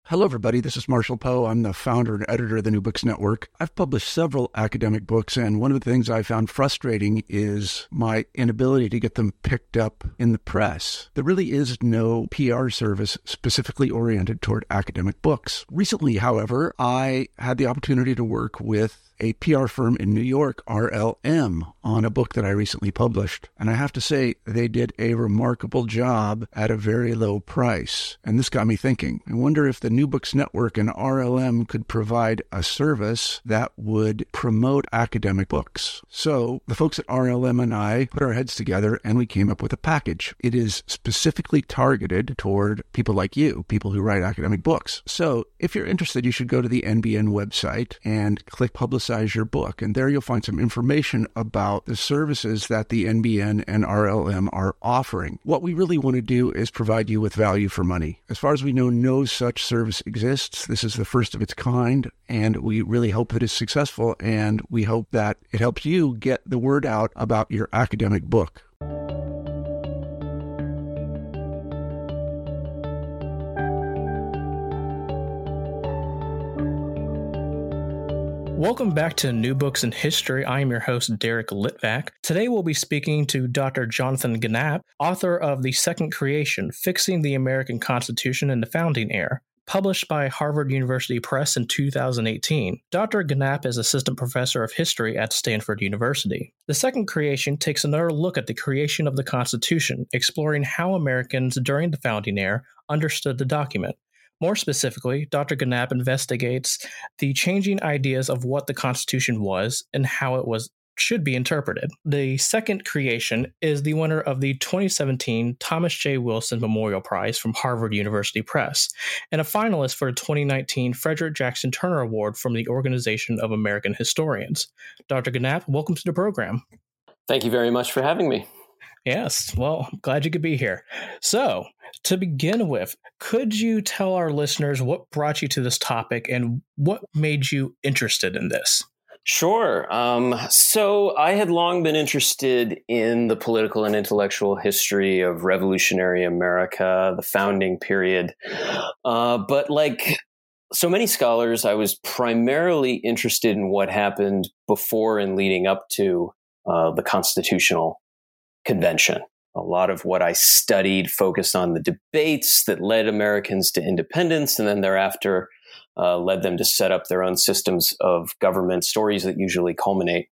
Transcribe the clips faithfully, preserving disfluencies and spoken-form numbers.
Hello, everybody. This is Marshall Poe. I'm the founder and editor of the New Books Network. I've published several academic books, and one of the things I found frustrating is my inability to get them picked up in the press. There really is no P R service specifically oriented toward academic books. Recently, however, I had the opportunity to work with a P R firm in New York, R L M, on a book that I recently published. And I have to say, they did a remarkable job at a very low price. And this got me thinking. I wonder if the New Books Network and R L M could provide a service that would promote academic books. So the folks at R L M and I put our heads together and we came up with a package. It is specifically targeted toward people like you, people who write academic books. So if you're interested, you should go to the N B N website and click Publicize your book. And there you'll find some information about the services that the N B N and R L M are offering. What we really want to do is provide you with value for money. As far as we know, no such service exists. This is the first of its kind, and we really hope that it's successful, and we hope that it helps you get the word out about your academic book. Welcome back to New Books in History. I am your host, Derek Litvak. Today we'll be speaking to Doctor Jonathan Ganapp, author of The Second Creation, Fixing the American Constitution in the Founding Era, published by Harvard University Press in two thousand eighteen. Doctor Ganapp is assistant professor of history at Stanford University. The Second Creation takes another look at the creation of the Constitution, exploring how Americans during the founding era understood the document. More specifically, Doctor Ganapp investigates the changing ideas of what the Constitution was and how it was should be interpreted. The Second Creation is the winner of the twenty seventeen Thomas J. Wilson Memorial Prize from Harvard University Press, and a finalist for the twenty nineteen Frederick Jackson Turner Award from the Organization of American Historians. Doctor Ganapp, welcome to the program. Thank you very much for having me. Yes, well, I'm glad you could be here. So, to begin with, could you tell our listeners what brought you to this topic and what made you interested in this? Sure. Um, so I had long been interested in the political and intellectual history of revolutionary America, the founding period. Uh, but like so many scholars, I was primarily interested in what happened before and leading up to uh, the Constitutional Convention. A lot of what I studied focused on the debates that led Americans to independence and then thereafter uh, led them to set up their own systems of government, stories that usually culminate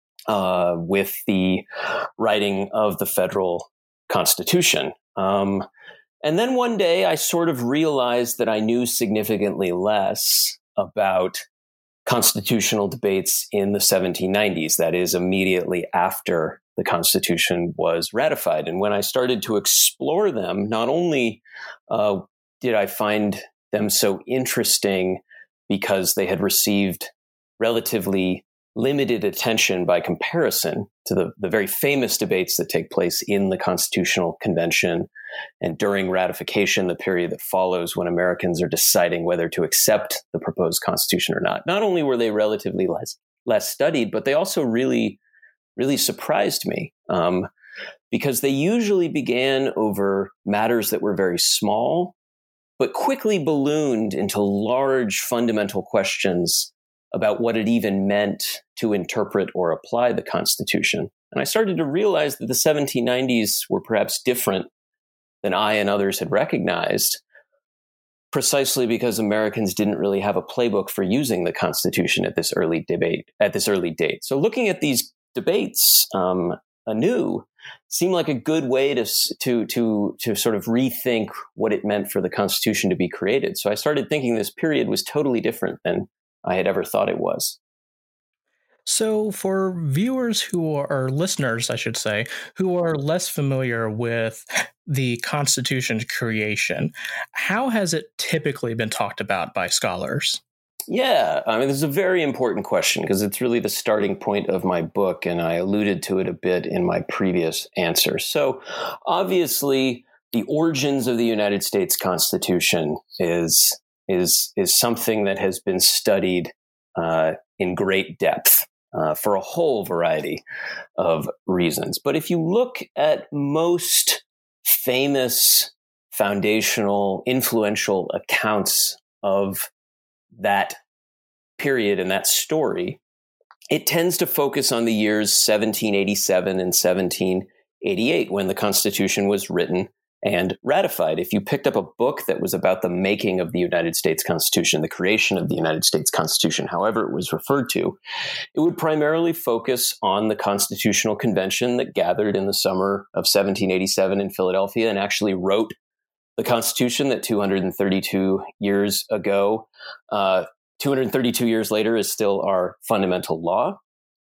uh, with the writing of the federal Constitution. Um, and then one day I sort of realized that I knew significantly less about constitutional debates in the seventeen nineties, that is, immediately after the Constitution was ratified. And when I started to explore them, not only uh, did I find them so interesting because they had received relatively limited attention by comparison to the, the very famous debates that take place in the Constitutional Convention and during ratification, the period that follows when Americans are deciding whether to accept the proposed Constitution or not. Not only were they relatively less, less studied, but they also really really surprised me um, because they usually began over matters that were very small, but quickly ballooned into large fundamental questions about what it even meant to interpret or apply the Constitution. And I started to realize that the seventeen nineties were perhaps different than I and others had recognized, precisely because Americans didn't really have a playbook for using the Constitution at this early debate, at this early date. So looking at these debates um, anew seemed like a good way to, to, to, to sort of rethink what it meant for the Constitution to be created. So I started thinking this period was totally different than I had ever thought it was. So for viewers who are, or listeners, I should say, who are less familiar with the Constitution's creation, how has it typically been talked about by scholars? Yeah, I mean, this is a very important question because it's really the starting point of my book, and I alluded to it a bit in my previous answer. So obviously, the origins of the United States Constitution is is is something that has been studied uh, in great depth uh, for a whole variety of reasons. But if you look at most famous, foundational, influential accounts of that period and that story, it tends to focus on the years seventeen eighty-seven and seventeen eighty-eight, when the Constitution was written and ratified. If you picked up a book that was about the making of the United States Constitution, the creation of the United States Constitution, however it was referred to, it would primarily focus on the Constitutional Convention that gathered in the summer of seventeen eighty-seven in Philadelphia and actually wrote the Constitution that two hundred thirty-two years ago, uh, two hundred thirty-two years later, is still our fundamental law.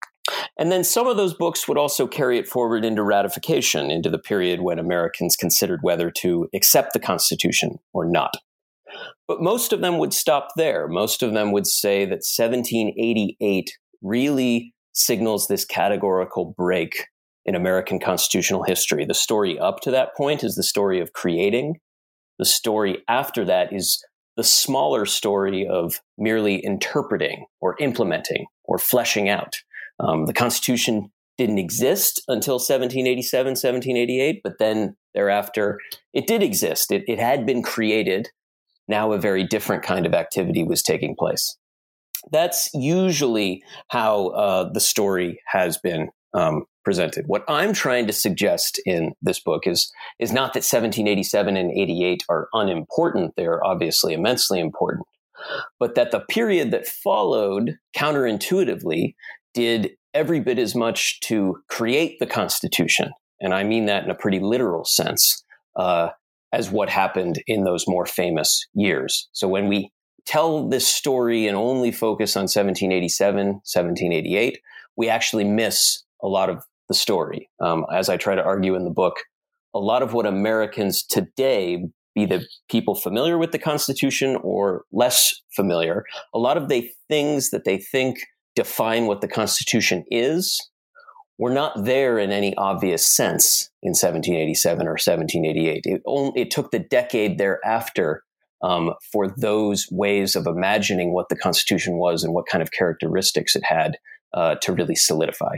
And then some of those books would also carry it forward into ratification, into the period when Americans considered whether to accept the Constitution or not. But most of them would stop there. Most of them would say that seventeen eighty-eight really signals this categorical break in American constitutional history. The story up to that point is the story of creating. The story after that is the smaller story of merely interpreting or implementing or fleshing out. Um, the Constitution didn't exist until seventeen eighty-seven, seventeen eighty-eight, but then thereafter it did exist. It, it had been created. Now a very different kind of activity was taking place. That's usually how uh, the story has been um, presented. What I'm trying to suggest in this book is, is not that seventeen eighty-seven and eighty-eight are unimportant. They're obviously immensely important, but that the period that followed, counterintuitively, did every bit as much to create the Constitution, and I mean that in a pretty literal sense, uh, as what happened in those more famous years. So when we tell this story and only focus on seventeen eighty-seven, seventeen eighty-eight, we actually miss a lot of the story. Um, as I try to argue in the book, a lot of what Americans today, be the people familiar with the Constitution or less familiar, a lot of the things that they think define what the Constitution is were not there in any obvious sense in seventeen eighty-seven or seventeen eighty-eight. It, only, it took the decade thereafter um, for those ways of imagining what the Constitution was and what kind of characteristics it had uh, to really solidify.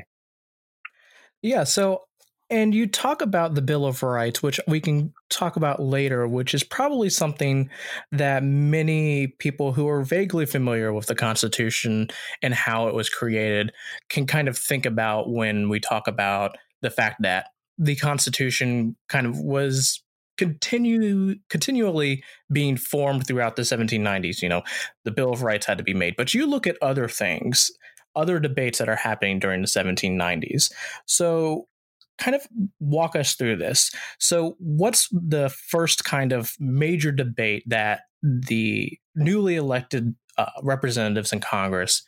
Yeah, so, and you talk about the Bill of Rights, which we can talk about later, which is probably something that many people who are vaguely familiar with the Constitution and how it was created can kind of think about when we talk about the fact that the Constitution kind of was continue continually being formed throughout the seventeen nineties. You know, the Bill of Rights had to be made. But you look at other things, other debates that are happening during the seventeen nineties. So kind of walk us through this. So what's the first kind of major debate that the newly elected uh, representatives in Congress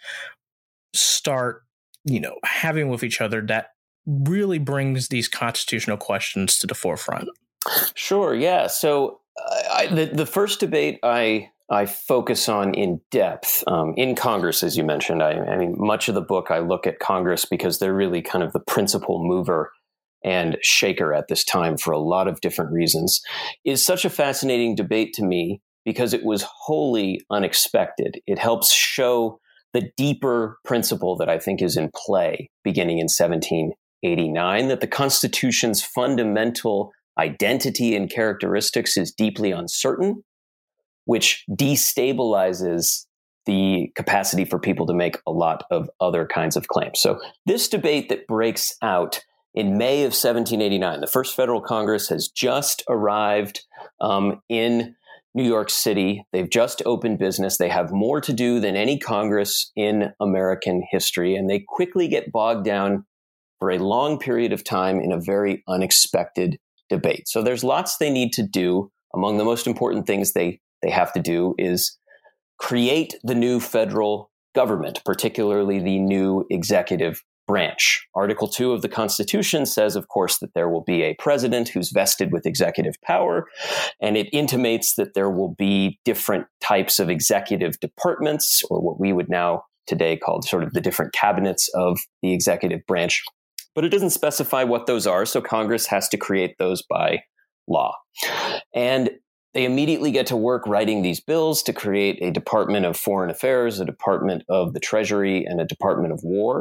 start, you know, having with each other that really brings these constitutional questions to the forefront? Sure. Yeah. So uh, I, the, the first debate I I focus on in depth um, in Congress, as you mentioned. I, I mean, much of the book I look at Congress because they're really kind of the principal mover and shaker at this time for a lot of different reasons, is such a fascinating debate to me because it was wholly unexpected. It helps show the deeper principle that I think is in play beginning in seventeen eighty-nine, that the Constitution's fundamental identity and characteristics is deeply uncertain, which destabilizes the capacity for people to make a lot of other kinds of claims. So this debate that breaks out in May of seventeen eighty-nine, the first federal Congress has just arrived um, in New York City. They've just opened business. They have more to do than any Congress in American history, and they quickly get bogged down for a long period of time in a very unexpected debate. So there's lots they need to do. Among the most important things they, they have to do is create the new federal government, particularly the new executive branch. Article two of the Constitution says, of course, that there will be a president who's vested with executive power, and it intimates that there will be different types of executive departments, or what we would now today call sort of the different cabinets of the executive branch. But it doesn't specify what those are, so Congress has to create those by law. And they immediately get to work writing these bills to create a Department of Foreign Affairs, a Department of the Treasury, and a Department of War.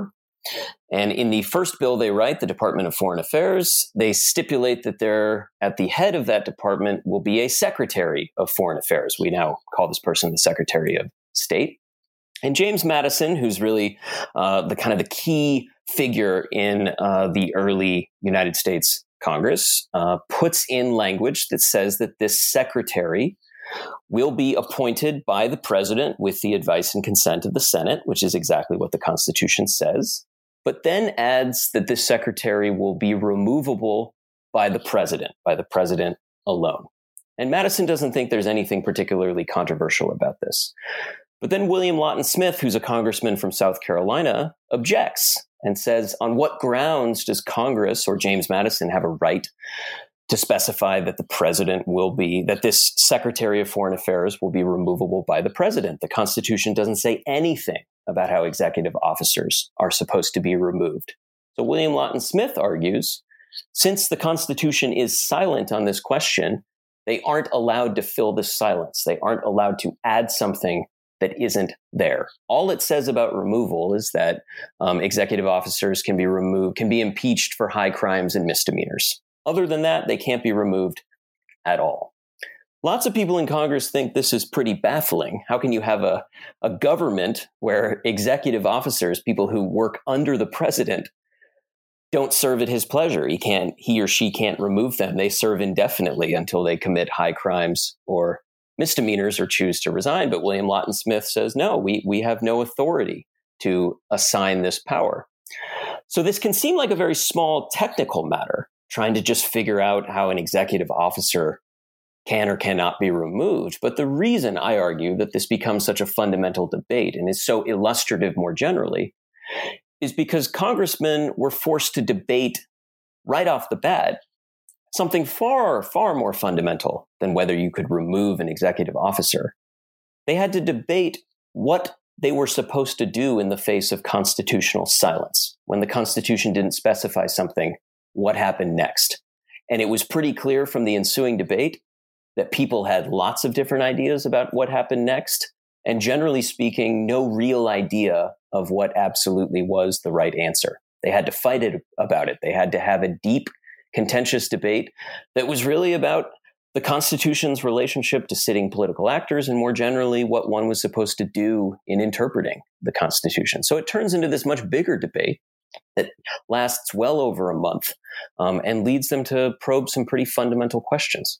And in the first bill they write, the Department of Foreign Affairs, they stipulate that there, at the head of that department will be a Secretary of Foreign Affairs. We now call this person the Secretary of State. And James Madison, who's really uh, the kind of the key figure in uh, the early United States Congress, uh, puts in language that says that this secretary will be appointed by the president with the advice and consent of the Senate, which is exactly what the Constitution says, but then adds that this secretary will be removable by the president, by the president alone. And Madison doesn't think there's anything particularly controversial about this. But then William Lawton Smith, who's a congressman from South Carolina, objects and says, on what grounds does Congress or James Madison have a right to specify that the president will be, that this Secretary of Foreign Affairs will be removable by the president? The Constitution doesn't say anything about how executive officers are supposed to be removed. So William Lawton Smith argues, since the Constitution is silent on this question, they aren't allowed to fill this silence. They aren't allowed to add something that isn't there. All it says about removal is that um, executive officers can be removed, can be impeached for high crimes and misdemeanors. Other than that, they can't be removed at all. Lots of people in Congress think this is pretty baffling. How can you have a, a government where executive officers, people who work under the president, don't serve at his pleasure? He can't, he or she can't remove them. They serve indefinitely until they commit high crimes or misdemeanors or choose to resign. But William Lawton Smith says, no, we, we have no authority to assign this power. So this can seem like a very small technical matter, trying to just figure out how an executive officer can or cannot be removed. But the reason I argue that this becomes such a fundamental debate and is so illustrative more generally is because congressmen were forced to debate right off the bat something far, far more fundamental than whether you could remove an executive officer. They had to debate what they were supposed to do in the face of constitutional silence. When the Constitution didn't specify something, what happened next? And it was pretty clear from the ensuing debate that people had lots of different ideas about what happened next, and generally speaking, no real idea of what absolutely was the right answer. They had to fight it about it. They had to have a deep, contentious debate that was really about the Constitution's relationship to sitting political actors and more generally what one was supposed to do in interpreting the Constitution. So it turns into this much bigger debate that lasts well over a month um, and leads them to probe some pretty fundamental questions.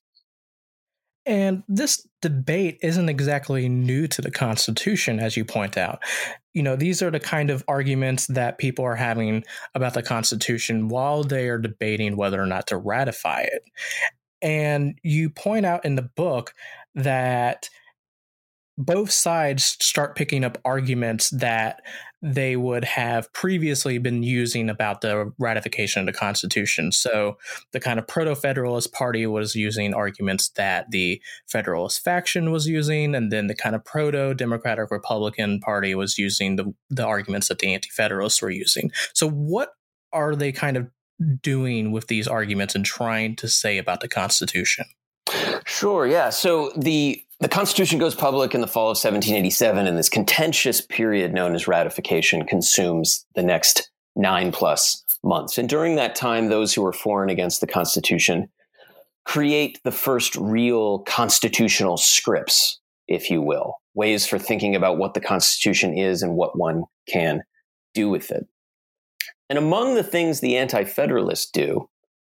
And this debate isn't exactly new to the Constitution, as you point out. You know, these are the kind of arguments that people are having about the Constitution while they are debating whether or not to ratify it. And you point out in the book that both sides start picking up arguments that they would have previously been using about the ratification of the Constitution. So the kind of proto-federalist party was using arguments that the Federalist faction was using, and then the kind of proto-Democratic Republican party was using the, the arguments that the anti-federalists were using. So what are they kind of doing with these arguments and trying to say about the Constitution? Sure, yeah. So the the Constitution goes public in the fall of seventeen eighty-seven, and this contentious period known as ratification consumes the next nine plus months. And during that time, those who are for and against the Constitution create the first real constitutional scripts, if you will, ways for thinking about what the Constitution is and what one can do with it. And among the things the anti-federalists do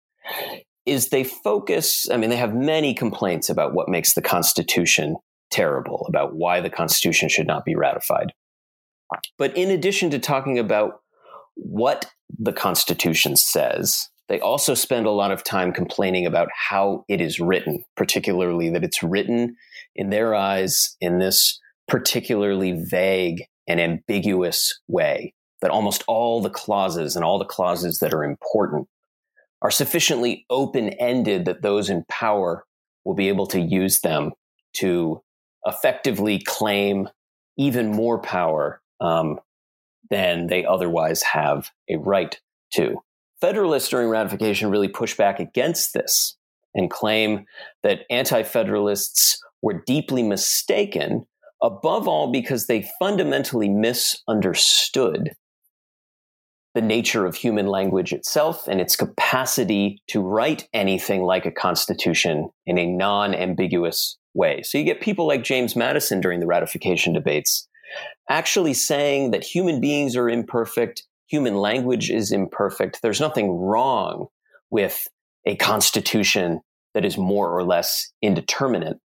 is they focus, I mean, they have many complaints about what makes the Constitution terrible, about why the Constitution should not be ratified. But in addition to talking about what the Constitution says, they also spend a lot of time complaining about how it is written, particularly that it's written, in their eyes, in this particularly vague and ambiguous way, that almost all the clauses and all the clauses that are important are sufficiently open-ended that those in power will be able to use them to effectively claim even more power um, than they otherwise have a right to. Federalists during ratification really push back against this and claim that anti-federalists were deeply mistaken, above all because they fundamentally misunderstood the nature of human language itself and its capacity to write anything like a constitution in a non-ambiguous way. So you get people like James Madison during the ratification debates actually saying that human beings are imperfect, human language is imperfect. There's nothing wrong with a constitution that is more or less indeterminate.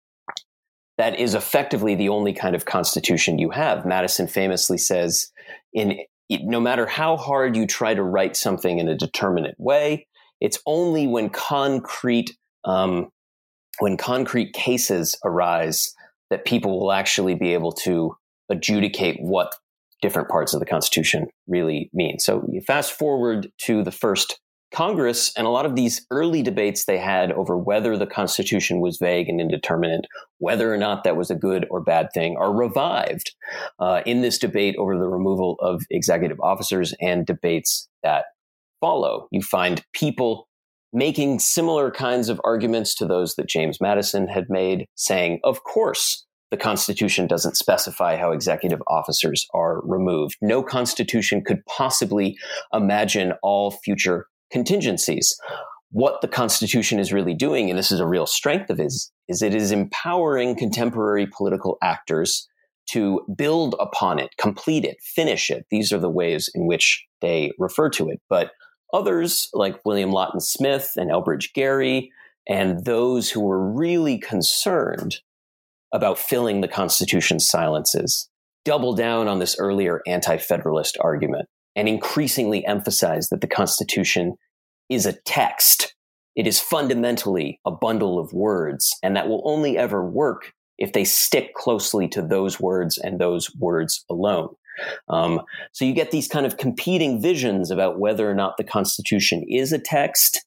That is effectively the only kind of constitution you have. Madison famously says, in no matter how hard you try to write something in a determinate way, it's only when concrete um, when concrete cases arise that people will actually be able to adjudicate what different parts of the Constitution really mean. So you fast forward to the first Congress, and a lot of these early debates they had over whether the Constitution was vague and indeterminate, whether or not that was a good or bad thing, are revived uh, in this debate over the removal of executive officers and debates that follow. You find people making similar kinds of arguments to those that James Madison had made, saying, of course, the Constitution doesn't specify how executive officers are removed. No Constitution could possibly imagine all future contingencies. What the Constitution is really doing, and this is a real strength of it, is, is it is empowering contemporary political actors to build upon it, complete it, finish it. These are the ways in which they refer to it. But others, like William Lawton Smith and Elbridge Gerry, and those who were really concerned about filling the Constitution's silences, double down on this earlier anti-federalist argument and increasingly emphasize that the Constitution is a text. It is fundamentally a bundle of words, and that will only ever work if they stick closely to those words and those words alone. Um, so you get these kind of competing visions about whether or not the Constitution is a text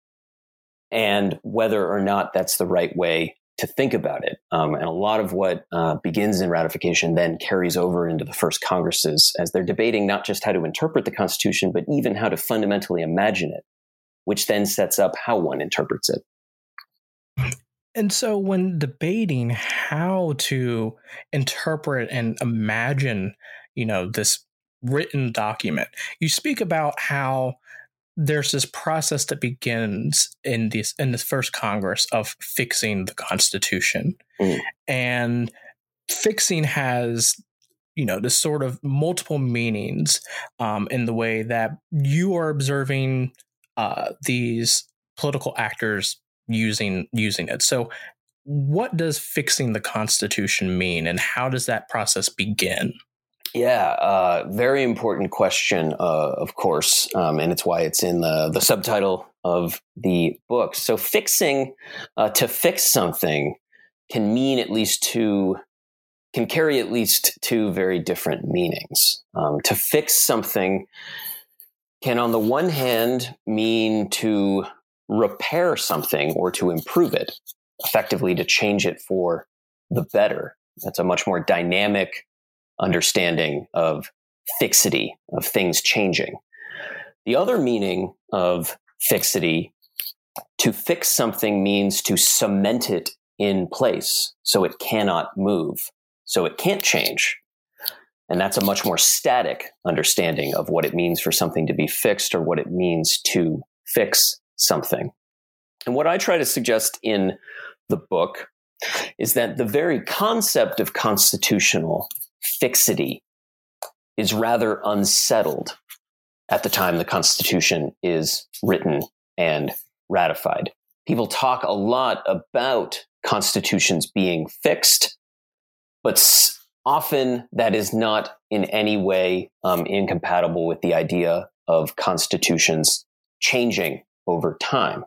and whether or not that's the right way to think about it. Um, and a lot of what uh, begins in ratification then carries over into the first Congresses as they're debating not just how to interpret the Constitution, but even how to fundamentally imagine it, which then sets up how one interprets it. And so when debating how to interpret and imagine, you know, this written document, you speak about how there's this process that begins in this in this first Congress of fixing the Constitution. Mm. And fixing has, you know, this sort of multiple meanings um, in the way that you are observing uh, these political actors using using it. So what does fixing the Constitution mean, and how does that process begin? Yeah, uh, very important question, uh, of course, um, and it's why it's in the, the subtitle of the book. So fixing, uh, to fix something can mean at least two, can carry at least two very different meanings. Um, to fix something can, on the one hand, mean to repair something or to improve it, effectively to change it for the better. That's a much more dynamic understanding of fixity, of things changing. The other meaning of fixity, to fix something, means to cement it in place so it cannot move, so it can't change. And that's a much more static understanding of what it means for something to be fixed or what it means to fix something. And what I try to suggest in the book is that the very concept of constitutional fixity is rather unsettled at the time the Constitution is written and ratified. People talk a lot about constitutions being fixed, but often that is not in any way um, incompatible with the idea of constitutions changing over time.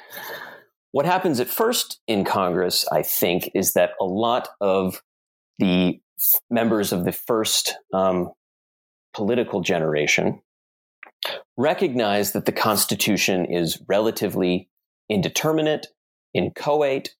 What happens at first in Congress, I think, is that a lot of the members of the first um, political generation recognize that the Constitution is relatively indeterminate, inchoate,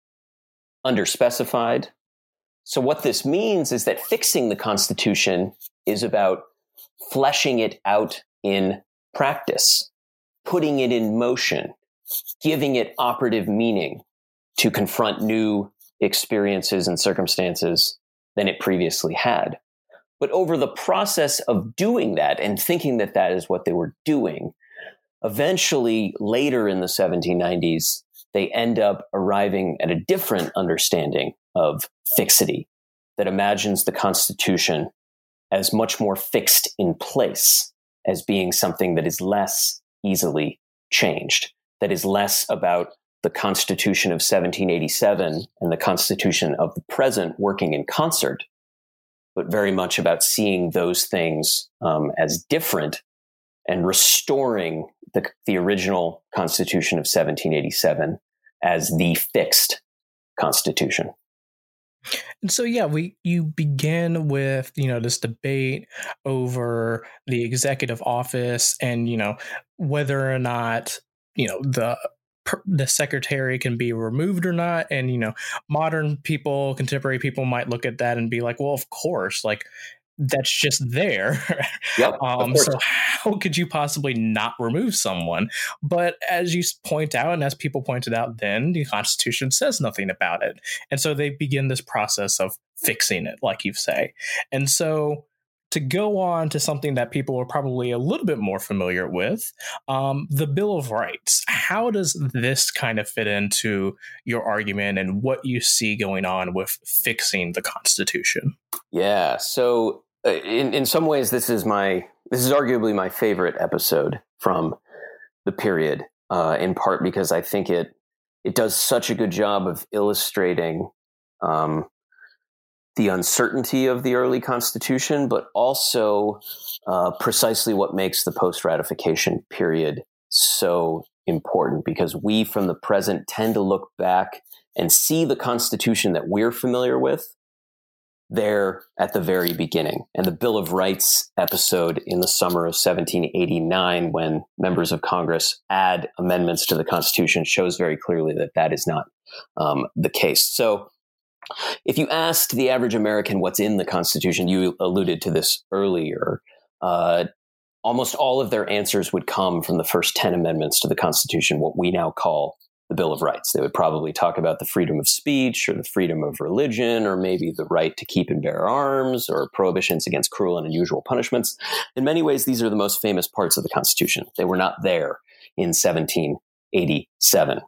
underspecified. So what this means is that fixing the Constitution is about fleshing it out in practice, putting it in motion, giving it operative meaning to confront new experiences and circumstances than it previously had. But over the process of doing that and thinking that that is what they were doing, eventually later in the seventeen nineties, they end up arriving at a different understanding of fixity that imagines the Constitution as much more fixed in place, as being something that is less easily changed, that is less about the Constitution of seventeen eighty-seven and the Constitution of the present working in concert, but very much about seeing those things um, as different and restoring the, the original Constitution of seventeen eighty-seven as the fixed Constitution. And so, yeah, we you begin with, you know, this debate over the executive office and, you know, whether or not, you know, the the secretary can be removed or not. And, you know, modern people, contemporary people might look at that and be like, well, of course, like, that's just there. Yep, um, so how could you possibly not remove someone? But as you point out, and as people pointed out then, the Constitution says nothing about it. And so they begin this process of fixing it, like you say. And so to go on to something that people are probably a little bit more familiar with, um, the Bill of Rights. How does this kind of fit into your argument and what you see going on with fixing the Constitution? Yeah, so uh, in in some ways, this is my this is arguably my favorite episode from the period. Uh, in part because I think it it does such a good job of illustrating Um, the uncertainty of the early Constitution, but also uh, precisely what makes the post-ratification period so important, because we from the present tend to look back and see the Constitution that we're familiar with there at the very beginning. And the Bill of Rights episode in the summer of seventeen eighty-nine, when members of Congress add amendments to the Constitution, shows very clearly that that is not um, the case. So if you asked the average American what's in the Constitution, you alluded to this earlier, uh, almost all of their answers would come from the first ten amendments to the Constitution, what we now call the Bill of Rights. They would probably talk about the freedom of speech or the freedom of religion, or maybe the right to keep and bear arms, or prohibitions against cruel and unusual punishments. In many ways, these are the most famous parts of the Constitution. They were not there in seventeen eighty-seven.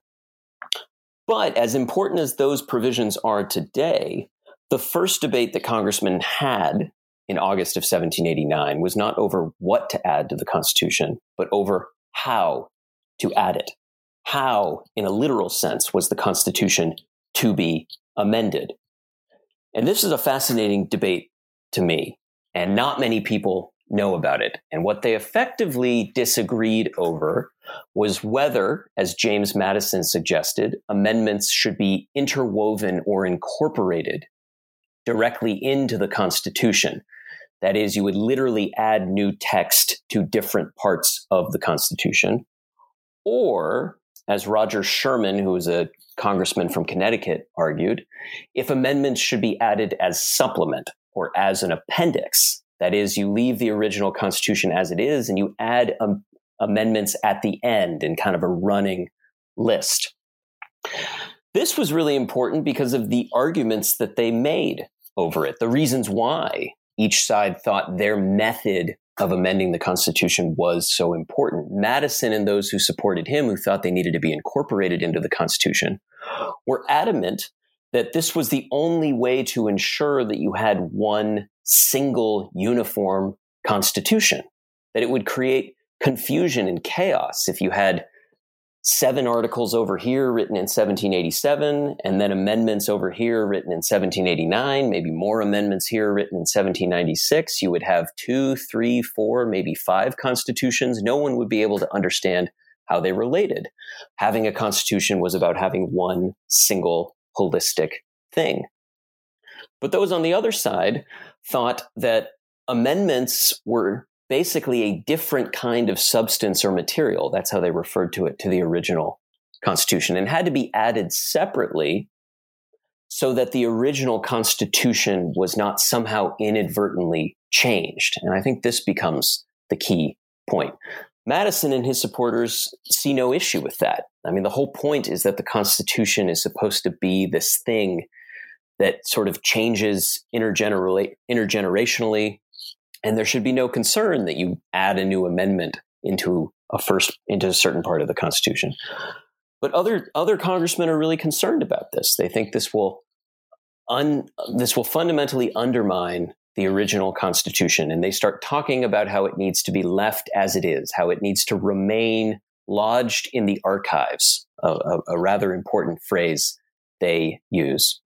But as important as those provisions are today, the first debate that congressmen had in August of seventeen eighty-nine was not over what to add to the Constitution, but over how to add it. How, in a literal sense, was the Constitution to be amended? And this is a fascinating debate to me, and not many people know about it. And what they effectively disagreed over was whether, as James Madison suggested, amendments should be interwoven or incorporated directly into the Constitution. That is, you would literally add new text to different parts of the Constitution. Or, as Roger Sherman, who was a congressman from Connecticut, argued, if amendments should be added as supplement or as an appendix. That is, you leave the original Constitution as it is and you add um, amendments at the end in kind of a running list. This was really important because of the arguments that they made over it, the reasons why each side thought their method of amending the Constitution was so important. Madison and those who supported him, who thought they needed to be incorporated into the Constitution, were adamant that this was the only way to ensure that you had one single uniform Constitution, that it would create confusion and chaos if you had seven articles over here written in seventeen eighty-seven, and then amendments over here written in seventeen eighty-nine, maybe more amendments here written in seventeen ninety-six. You would have two, three, four, maybe five constitutions. No one would be able to understand how they related. Having a constitution was about having one single holistic thing. But those on the other side thought that amendments were basically a different kind of substance or material. That's how they referred to it, to the original Constitution, and had to be added separately so that the original Constitution was not somehow inadvertently changed. And I think this becomes the key point. Madison and his supporters see no issue with that. I mean, the whole point is that the Constitution is supposed to be this thing that sort of changes intergener- intergenerationally. And there should be no concern that you add a new amendment into a first into a certain part of the Constitution. But other other congressmen are really concerned about this. They think this will un, this will fundamentally undermine the original Constitution, and they start talking about how it needs to be left as it is, how it needs to remain lodged in the archives, a, a, a rather important phrase they use.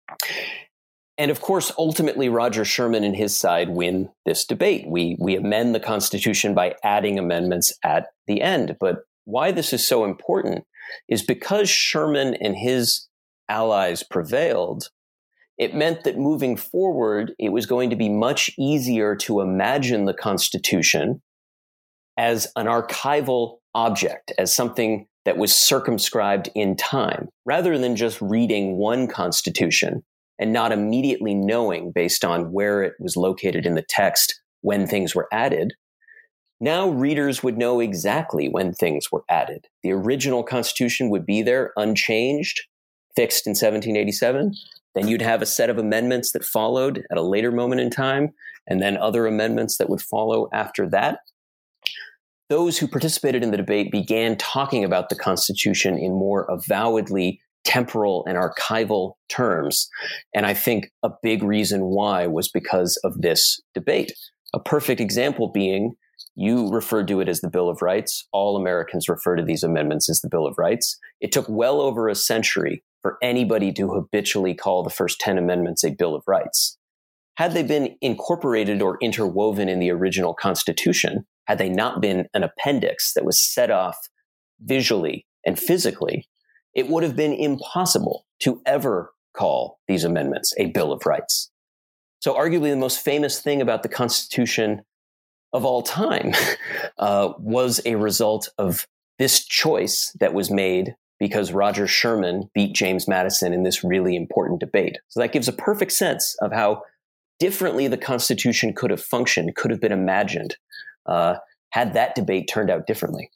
And of course, ultimately, Roger Sherman and his side win this debate. We we amend the Constitution by adding amendments at the end. But why this is so important is because Sherman and his allies prevailed, it meant that moving forward, it was going to be much easier to imagine the Constitution as an archival object, as something that was circumscribed in time, rather than just reading one Constitution and not immediately knowing based on where it was located in the text when things were added. Now readers would know exactly when things were added. The original Constitution would be there unchanged, fixed in seventeen eighty-seven. Then you'd have a set of amendments that followed at a later moment in time, and then other amendments that would follow after that. Those who participated in the debate began talking about the Constitution in more avowedly temporal and archival terms. And I think a big reason why was because of this debate. A perfect example being, you referred to it as the Bill of Rights. All Americans refer to these amendments as the Bill of Rights. It took well over a century for anybody to habitually call the first ten amendments a Bill of Rights. Had they been incorporated or interwoven in the original Constitution, had they not been an appendix that was set off visually and physically, it would have been impossible to ever call these amendments a Bill of Rights. So arguably the most famous thing about the Constitution of all time uh, was a result of this choice that was made because Roger Sherman beat James Madison in this really important debate. So that gives a perfect sense of how differently the Constitution could have functioned, could have been imagined, uh, had that debate turned out differently.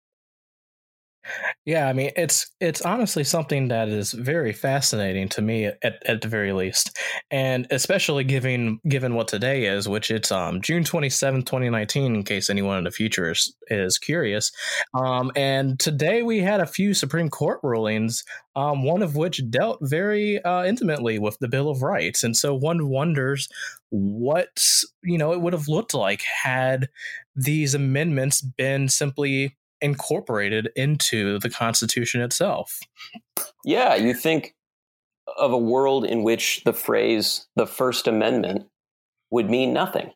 Yeah, I mean, it's it's honestly something that is very fascinating to me at, at the very least. And especially given given what today is, which it's um, June twenty-seventh, twenty nineteen, in case anyone in the future is, is curious. Um, and today we had a few Supreme Court rulings, um, one of which dealt very uh, intimately with the Bill of Rights. And so one wonders what, you know, it would have looked like had these amendments been simply incorporated into the Constitution itself. Yeah, you think of a world in which the phrase the First Amendment would mean nothing.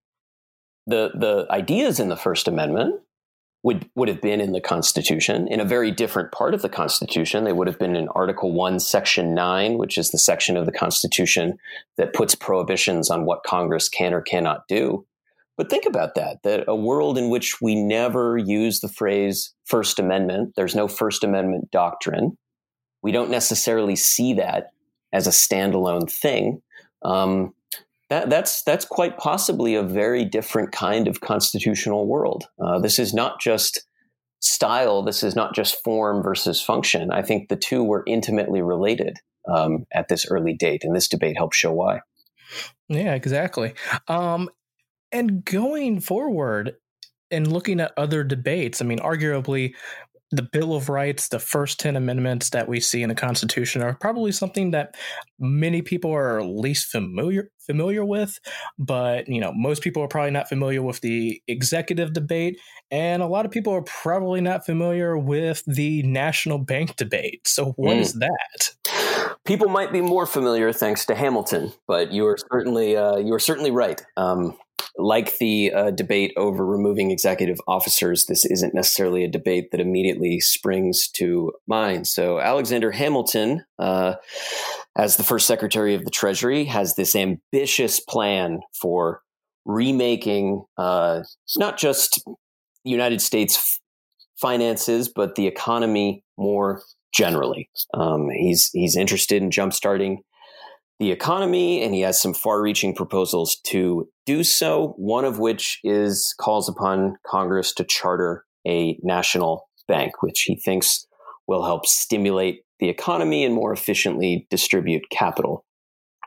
The the ideas in the First Amendment would, would have been in the Constitution, in a very different part of the Constitution. They would have been in Article one, Section nine, which is the section of the Constitution that puts prohibitions on what Congress can or cannot do. But think about that, that a world in which we never use the phrase First Amendment, there's no First Amendment doctrine. We don't necessarily see that as a standalone thing. Um, that, that's that's quite possibly a very different kind of constitutional world. Uh, this is not just style. This is not just form versus function. I think the two were intimately related um, at this early date, and this debate helps show why. Yeah, exactly. Um, And going forward and looking at other debates, I mean, arguably, the Bill of Rights, the first ten amendments that we see in the Constitution are probably something that many people are least familiar familiar with. But, you know, most people are probably not familiar with the executive debate. And a lot of people are probably not familiar with the national bank debate. So what mm. is that? People might be more familiar thanks to Hamilton, but you are certainly uh, you are certainly right. Um, Like the uh, debate over removing executive officers, this isn't necessarily a debate that immediately springs to mind. So Alexander Hamilton, uh, as the first Secretary of the Treasury, has this ambitious plan for remaking uh, not just United States f- finances, but the economy more generally. Um, he's he's interested in jumpstarting the economy, and he has some far-reaching proposals to do so, one of which is calls upon Congress to charter a national bank, which he thinks will help stimulate the economy and more efficiently distribute capital.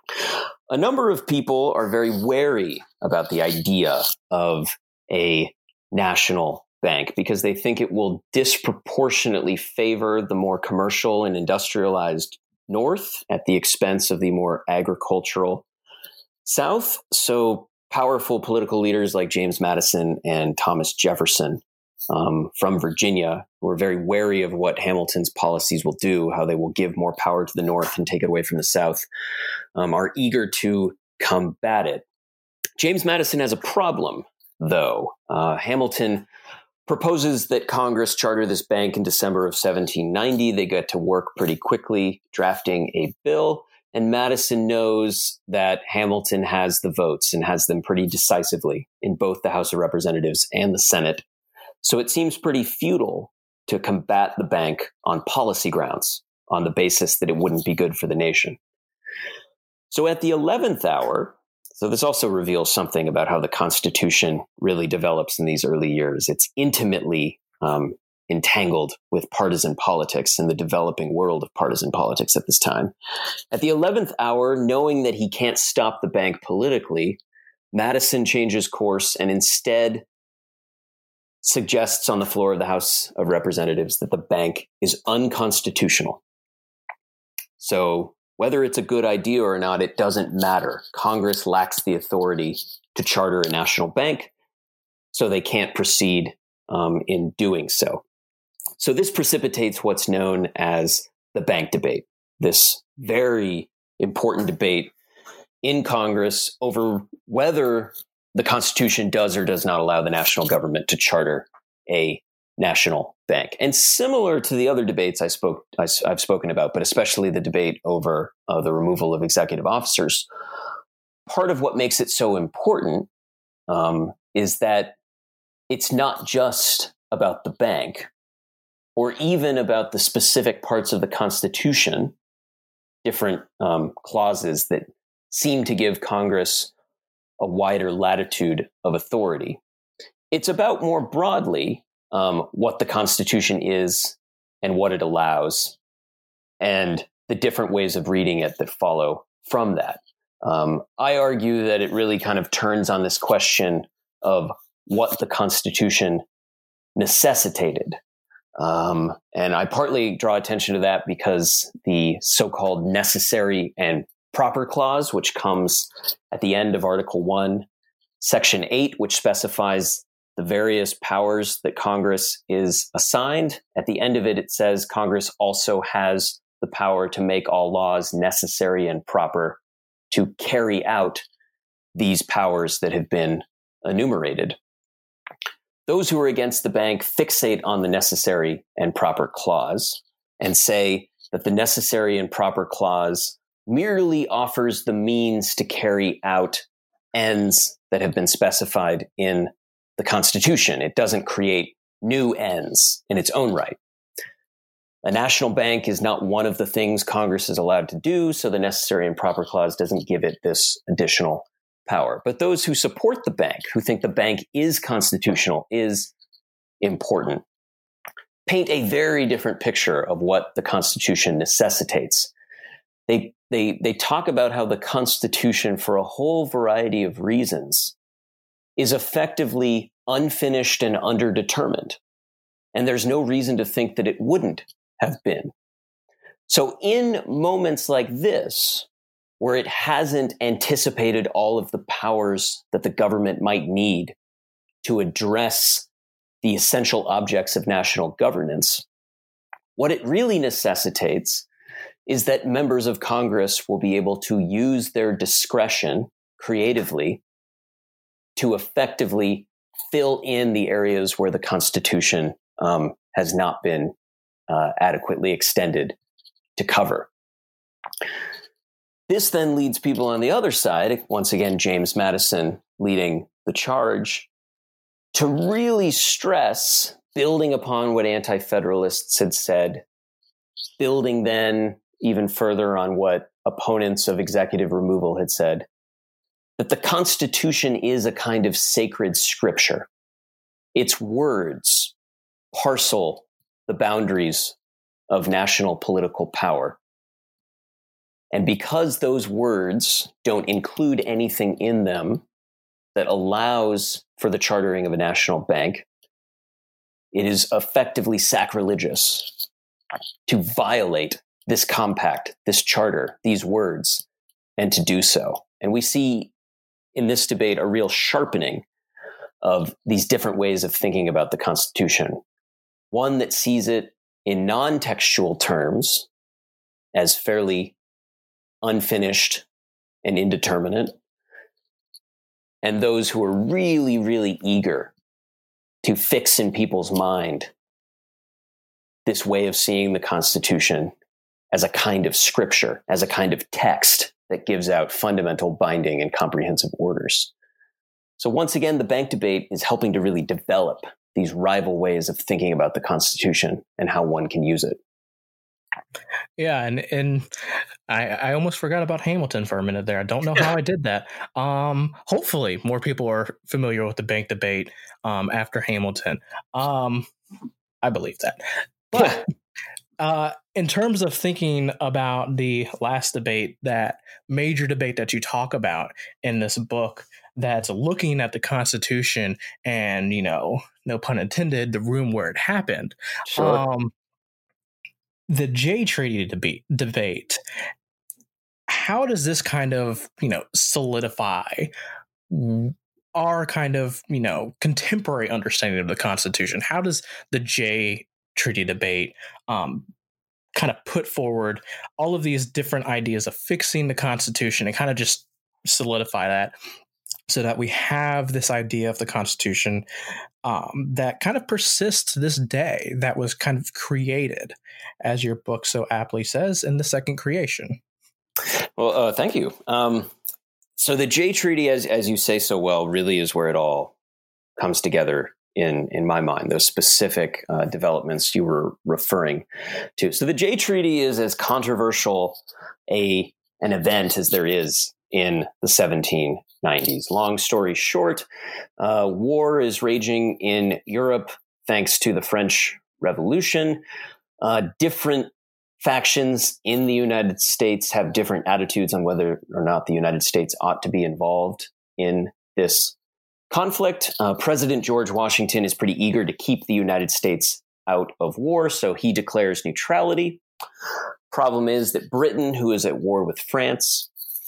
A number of people are very wary about the idea of a national bank because they think it will disproportionately favor the more commercial and industrialized North at the expense of the more agricultural South. So powerful political leaders like James Madison and Thomas Jefferson um, from Virginia were very wary of what Hamilton's policies will do, how they will give more power to the North and take it away from the South, um, are eager to combat it. James Madison has a problem, though. Uh, Hamilton proposes that Congress charter this bank in December of seventeen ninety. They get to work pretty quickly drafting a bill, and Madison knows that Hamilton has the votes and has them pretty decisively in both the House of Representatives and the Senate. So it seems pretty futile to combat the bank on policy grounds, on the basis that it wouldn't be good for the nation. So at the eleventh hour, so this also reveals something about how the Constitution really develops in these early years. It's intimately um, entangled with partisan politics and the developing world of partisan politics at this time. At the eleventh hour, knowing that he can't stop the bank politically, Madison changes course and instead suggests on the floor of the House of Representatives that the bank is unconstitutional. So whether it's a good idea or not, it doesn't matter. Congress lacks the authority to charter a national bank, so they can't proceed um, in doing so. So this precipitates what's known as the bank debate, this very important debate in Congress over whether the Constitution does or does not allow the national government to charter a national bank. And similar to the other debates I spoke, I, I've spoken about, but especially the debate over uh, the removal of executive officers, part of what makes it so important um, is that it's not just about the bank or even about the specific parts of the Constitution, different um, clauses that seem to give Congress a wider latitude of authority. It's about more broadly um, what the Constitution is and what it allows, and the different ways of reading it that follow from that. Um, I argue that it really kind of turns on this question of what the Constitution necessitated. Um, and I partly draw attention to that because the so-called necessary and proper clause, which comes at the end of Article one, Section eight, which specifies the various powers that Congress is assigned. At the end of it, it says Congress also has the power to make all laws necessary and proper to carry out these powers that have been enumerated. Those who are against the bank fixate on the necessary and proper clause and say that the necessary and proper clause merely offers the means to carry out ends that have been specified in the Constitution. It doesn't create new ends in its own right. A national bank is not one of the things Congress is allowed to do, so the necessary and proper clause doesn't give it this additional power. But those who support the bank, who think the bank is constitutional, is important, paint a very different picture of what the Constitution necessitates. They, they, they talk about how the Constitution, for a whole variety of reasons, is effectively unfinished and underdetermined. And there's no reason to think that it wouldn't have been. So in moments like this, where it hasn't anticipated all of the powers that the government might need to address the essential objects of national governance, what it really necessitates is that members of Congress will be able to use their discretion creatively to effectively fill in the areas where the Constitution um, has not been uh, adequately extended to cover. This then leads people on the other side, once again, James Madison leading the charge, to really stress, building upon what anti-federalists had said, building then even further on what opponents of executive removal had said, that the Constitution is a kind of sacred scripture. Its words parcel the boundaries of national political power. And because those words don't include anything in them that allows for the chartering of a national bank, it is effectively sacrilegious to violate this compact, this charter, these words, and to do so. And we see in this debate a real sharpening of these different ways of thinking about the Constitution. One that sees it in non-textual terms as fairly unfinished and indeterminate, and those who are really, really eager to fix in people's mind this way of seeing the Constitution as a kind of scripture, as a kind of text that gives out fundamental binding and comprehensive orders. So once again, the bank debate is helping to really develop these rival ways of thinking about the Constitution and how one can use it. Yeah, and and I, I almost forgot about Hamilton for a minute there. I don't know how I did that. Um, hopefully, more people are familiar with the bank debate um, after Hamilton. Um, I believe that. But uh, in terms of thinking about the last debate, that major debate that you talk about in this book, that's looking at the Constitution and, you know, no pun intended, the room where it happened. Sure. Um, the Jay Treaty debate, debate, how does this kind of, you know, solidify our kind of, you know, contemporary understanding of the Constitution? How does the Jay Treaty debate um, kind of put forward all of these different ideas of fixing the Constitution and kind of just solidify that so that we have this idea of the Constitution um, that kind of persists to this day, that was kind of created, as your book so aptly says, in the Second Creation? Well, uh, thank you. Um, so the Jay Treaty, as as you say so well, really is where it all comes together in in my mind, those specific uh, developments you were referring to. So the Jay Treaty is as controversial a an event as there is in the seventeen nineties. Long story short, uh, war is raging in Europe thanks to the French Revolution. Uh, different factions in the United States have different attitudes on whether or not the United States ought to be involved in this conflict. Uh, President George Washington is pretty eager to keep the United States out of war, so he declares neutrality. Problem is that Britain, who is at war with France,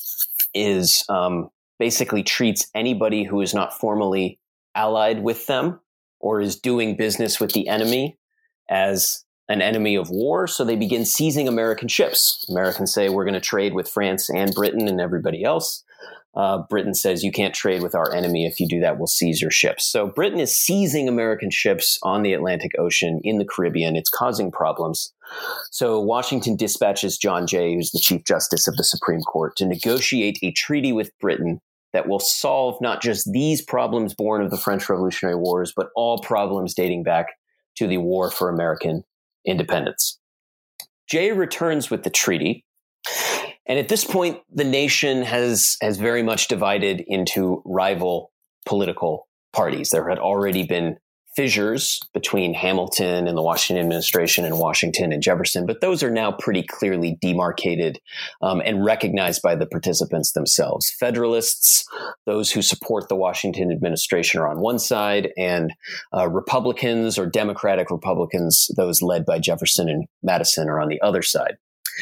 is um, basically treats anybody who is not formally allied with them or is doing business with the enemy as an enemy of war. So they begin seizing American ships. Americans say, we're going to trade with France and Britain and everybody else. Uh, Britain says, you can't trade with our enemy. If you do that, we'll seize your ships. So Britain is seizing American ships on the Atlantic Ocean, in the Caribbean. It's causing problems. So Washington dispatches John Jay, who's the Chief Justice of the Supreme Court, to negotiate a treaty with Britain that will solve not just these problems born of the French Revolutionary Wars, but all problems dating back to the War for American Independence. Jay returns with the treaty. And at this point, the nation has, has very much divided into rival political parties. There had already been fissures between Hamilton and the Washington administration and Washington and Jefferson, but those are now pretty clearly demarcated um, and recognized by the participants themselves. Federalists, those who support the Washington administration, are on one side, and uh, Republicans or Democratic Republicans, those led by Jefferson and Madison, are on the other side.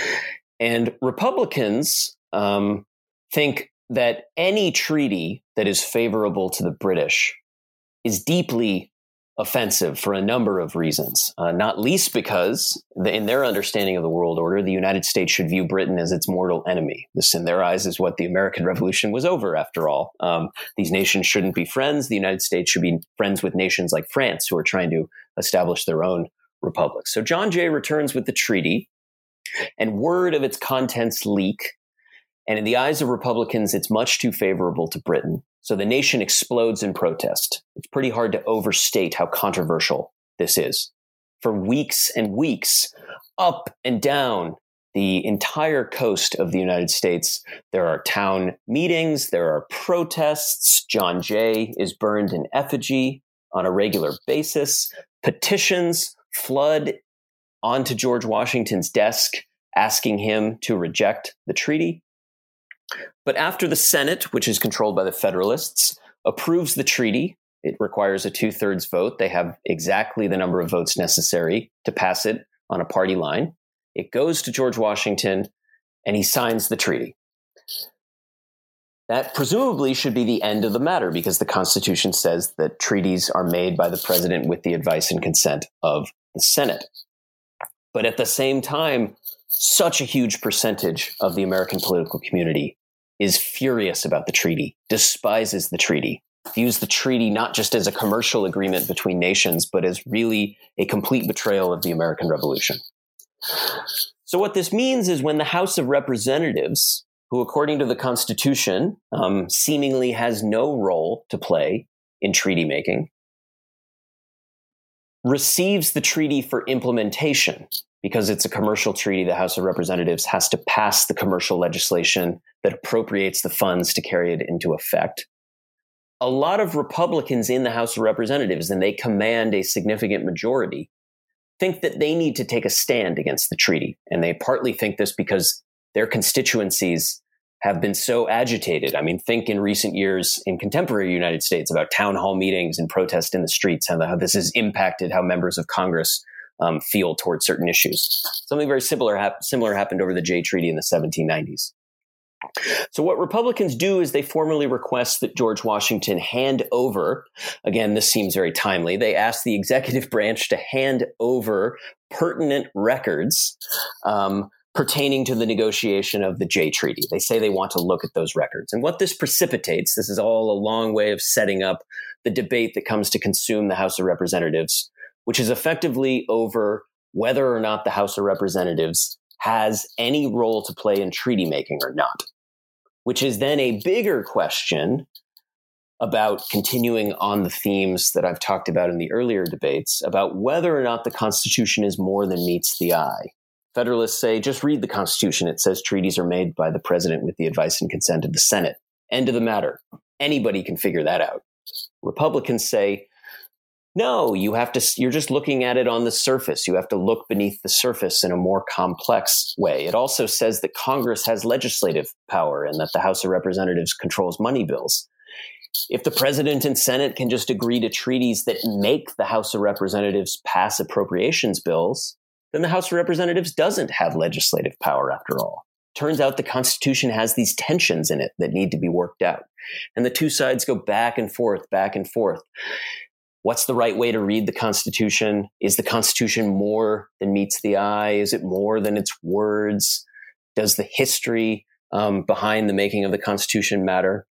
And Republicans um, think that any treaty that is favorable to the British is deeply offensive for a number of reasons, uh, not least because the, in their understanding of the world order, the United States should view Britain as its mortal enemy. This, in their eyes, is what the American Revolution was over, after all. Um, these nations shouldn't be friends. The United States should be friends with nations like France, who are trying to establish their own republic. So John Jay returns with the treaty, and word of its contents leak. And in the eyes of Republicans, it's much too favorable to Britain. So the nation explodes in protest. It's pretty hard to overstate how controversial this is. For weeks and weeks, up and down the entire coast of the United States, there are town meetings, there are protests. John Jay is burned in effigy on a regular basis. Petitions flood onto George Washington's desk asking him to reject the treaty. But after the Senate, which is controlled by the Federalists, approves the treaty, it requires a two-thirds vote. They have exactly the number of votes necessary to pass it on a party line. It goes to George Washington, and he signs the treaty. That presumably should be the end of the matter, because the Constitution says that treaties are made by the president with the advice and consent of the Senate. But at the same time, such a huge percentage of the American political community is furious about the treaty, despises the treaty, views the treaty not just as a commercial agreement between nations, but as really a complete betrayal of the American Revolution. So what this means is when the House of Representatives, who according to the Constitution um, seemingly has no role to play in treaty making, receives the treaty for implementation, because it's a commercial treaty, the House of Representatives has to pass the commercial legislation that appropriates the funds to carry it into effect. A lot of Republicans in the House of Representatives, and they command a significant majority, think that they need to take a stand against the treaty. And they partly think this because their constituencies have been so agitated. I mean, think in recent years in contemporary United States about town hall meetings and protest in the streets, and how this has impacted how members of Congress um, feel towards certain issues. Something very similar, hap- similar happened over the Jay Treaty in the seventeen nineties. So what Republicans do is they formally request that George Washington hand over, again, this seems very timely, they ask the executive branch to hand over pertinent records um, pertaining to the negotiation of the Jay Treaty. They say they want to look at those records. And what this precipitates, this is all a long way of setting up the debate that comes to consume the House of Representatives, which is effectively over whether or not the House of Representatives has any role to play in treaty making or not, which is then a bigger question about continuing on the themes that I've talked about in the earlier debates about whether or not the Constitution is more than meets the eye. Federalists say, just read the Constitution. It says treaties are made by the president with the advice and consent of the Senate. End of the matter. Anybody can figure that out. Republicans say, no, you have to, you're just looking at it on the surface. You have to look beneath the surface in a more complex way. It also says that Congress has legislative power and that the House of Representatives controls money bills. If the president and Senate can just agree to treaties that make the House of Representatives pass appropriations bills, then the House of Representatives doesn't have legislative power after all. Turns out the Constitution has these tensions in it that need to be worked out. And the two sides go back and forth, back and forth. What's the right way to read the Constitution? Is the Constitution more than meets the eye? Is it more than its words? Does the history um, behind the making of the Constitution matter?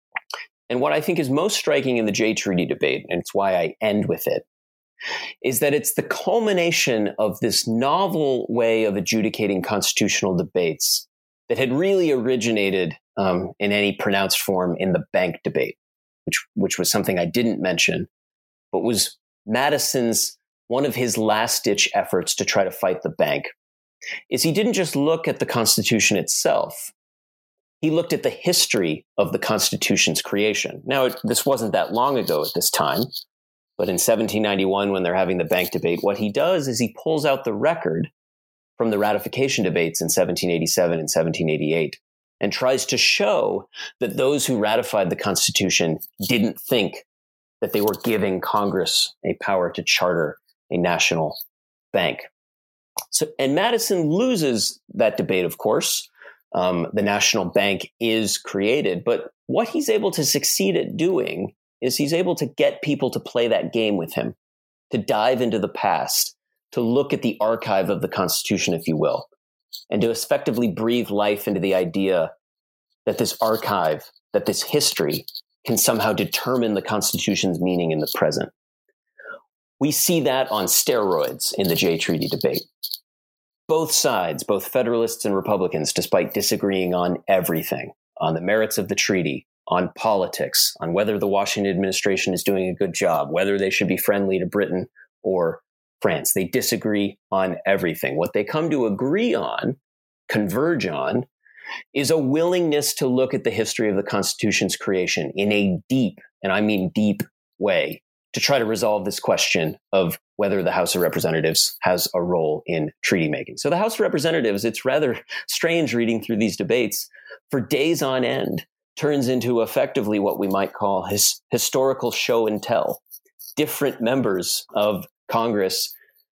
And what I think is most striking in the Jay Treaty debate, and it's why I end with it, is that it's the culmination of this novel way of adjudicating constitutional debates that had really originated um, in any pronounced form in the bank debate, which, which was something I didn't mention, but was Madison's, one of his last-ditch efforts to try to fight the bank, is he didn't just look at the Constitution itself. He looked at the history of the Constitution's creation. Now, it, this wasn't that long ago at this time, but in seventeen ninety-one, when they're having the bank debate, what he does is he pulls out the record from the ratification debates in seventeen eighty-seven and seventeen eighty-eight and tries to show that those who ratified the Constitution didn't think that they were giving Congress a power to charter a national bank. So, and Madison loses that debate, of course. Um, the national bank is created, but what he's able to succeed at doing is he's able to get people to play that game with him, to dive into the past, to look at the archive of the Constitution, if you will, and to effectively breathe life into the idea that this archive, that this history can somehow determine the Constitution's meaning in the present. We see that on steroids in the Jay Treaty debate. Both sides, both Federalists and Republicans, despite disagreeing on everything, on the merits of the treaty, on politics, on whether the Washington administration is doing a good job, whether they should be friendly to Britain or France. They disagree on everything. What they come to agree on, converge on, is a willingness to look at the history of the Constitution's creation in a deep, and I mean deep, way, to try to resolve this question of whether the House of Representatives has a role in treaty making. So the House of Representatives, it's rather strange reading through these debates, for days on end, turns into effectively what we might call his historical show and tell. Different members of Congress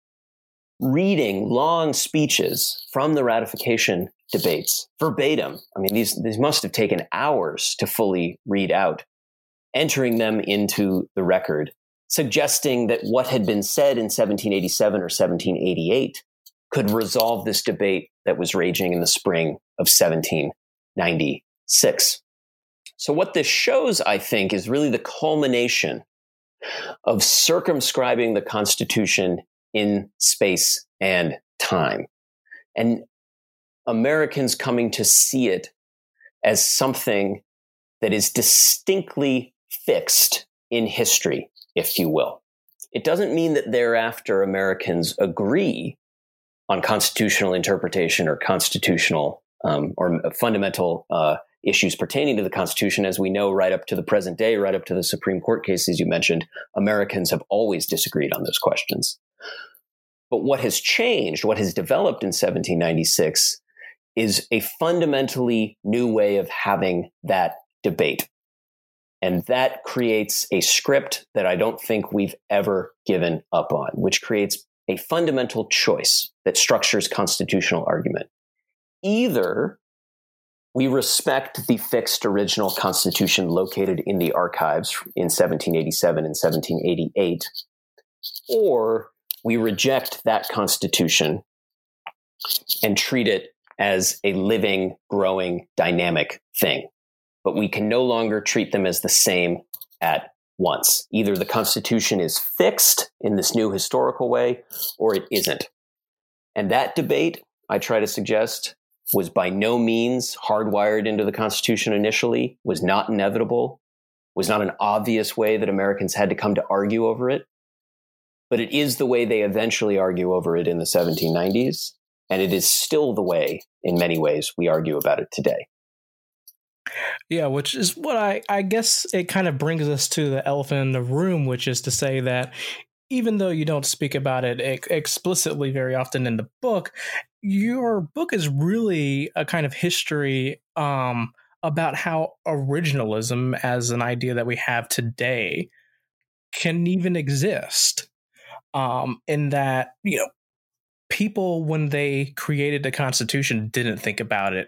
reading long speeches from the ratification debates verbatim. I mean, these, these must have taken hours to fully read out, entering them into the record, suggesting that what had been said in seventeen eighty-seven or seventeen eighty-eight could resolve this debate that was raging in the spring of seventeen ninety-six. So what this shows, I think, is really the culmination of circumscribing the Constitution in space and time, and Americans coming to see it as something that is distinctly fixed in history, if you will. It doesn't mean that thereafter Americans agree on constitutional interpretation or constitutional um, or fundamental uh, issues pertaining to the Constitution. As we know, right up to the present day, right up to the Supreme Court cases you mentioned, Americans have always disagreed on those questions. But what has changed, what has developed in seventeen ninety-six, is a fundamentally new way of having that debate. And that creates a script that I don't think we've ever given up on, which creates a fundamental choice that structures constitutional argument. Either we respect the fixed original Constitution located in the archives in seventeen eighty-seven and seventeen eighty-eight, or we reject that Constitution and treat it as a living, growing, dynamic thing. But we can no longer treat them as the same at once. Either the Constitution is fixed in this new historical way, or it isn't. And that debate, I try to suggest, was by no means hardwired into the Constitution initially, was not inevitable, was not an obvious way that Americans had to come to argue over it. But it is the way they eventually argue over it in the seventeen nineties. And it is still the way, in many ways, we argue about it today. Yeah, which is what I, I guess it kind of brings us to the elephant in the room, which is to say that even though you don't speak about it ex- explicitly very often in the book, your book is really a kind of history um, about how originalism as an idea that we have today can even exist. Um, in that, you know, people, when they created the Constitution, didn't think about it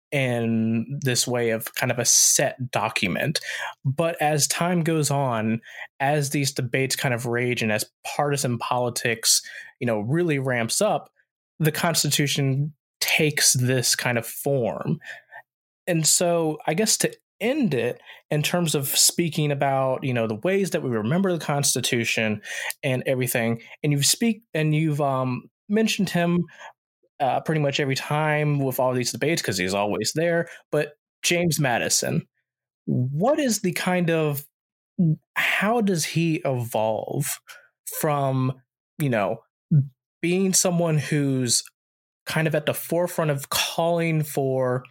in this way of kind of a set document. But as time goes on, as these debates kind of rage and as partisan politics, you know, really ramps up, the Constitution takes this kind of form. And so I guess to end it in terms of speaking about, you know, the ways that we remember the Constitution and everything, and you've speak and you've um, mentioned him Uh, pretty much every time with all these debates because he's always there. But James Madison, what is the kind of, how does he evolve from, you know, being someone who's kind of at the forefront of calling for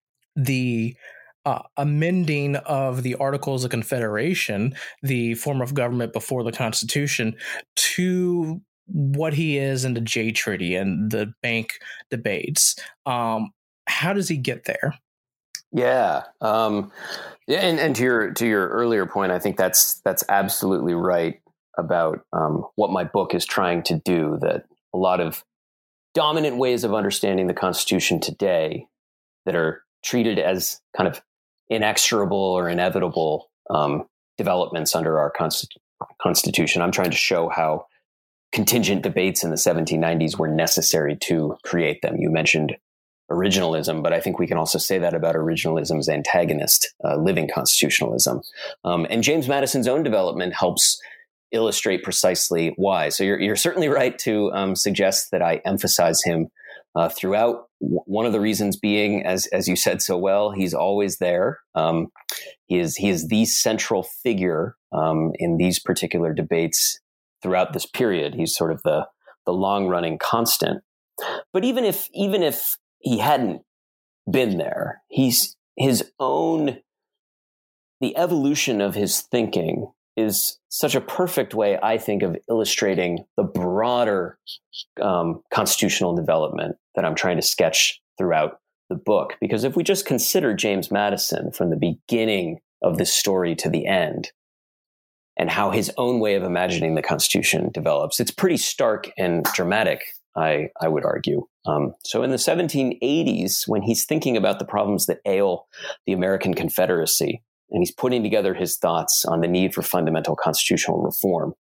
the uh, amending of the Articles of Confederation, the form of government before the Constitution, to what he is in the Jay Treaty and the bank debates? Um, how does he get there? Yeah, um, yeah, and, and to your to your earlier point, I think that's that's absolutely right about um, what my book is trying to do. That a lot of dominant ways of understanding the Constitution today that are treated as kind of inexorable or inevitable um, developments under our constitu- Constitution. I'm trying to show how contingent debates in the seventeen nineties were necessary to create them. You mentioned originalism, but I think we can also say that about originalism's antagonist, uh, living constitutionalism. Um, and James Madison's own development helps illustrate precisely why. So you're, you're certainly right to um, suggest that I emphasize him uh, throughout. One of the reasons being, as as you said so well, he's always there. Um, he is he is the central figure um, in these particular debates throughout this period. He's sort of the the long running constant. But even if even if he hadn't been there, he's his own the evolution of his thinking is such a perfect way, I think, of illustrating the broader um, constitutional development that I'm trying to sketch throughout the book. Because if we just consider James Madison from the beginning of this story to the end, and how his own way of imagining the Constitution develops, it's pretty stark and dramatic, I, I would argue. Um, so in the seventeen eighties, when he's thinking about the problems that ail the American Confederacy, and he's putting together his thoughts on the need for fundamental constitutional reform,